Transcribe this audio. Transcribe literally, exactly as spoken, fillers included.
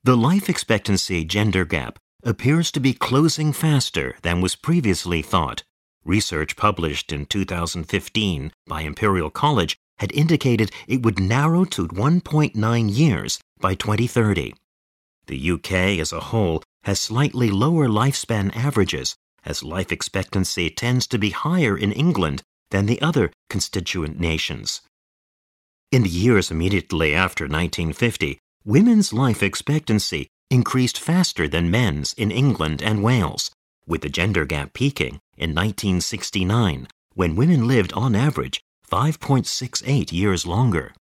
The life expectancy gender gap appears to be closing faster than was previously thought. Research published in two thousand fifteen by Imperial College had indicated it would narrow to one point nine years by twenty thirty. The U K as a whole has slightly lower lifespan averages, as life expectancy tends to be higher in England than the other constituent nations. In the years immediately after nineteen fifty, women's life expectancy increased faster than men's in England and Wales, with the gender gap peaking in nineteen sixty-nine, when women lived on average five point six eight years longer.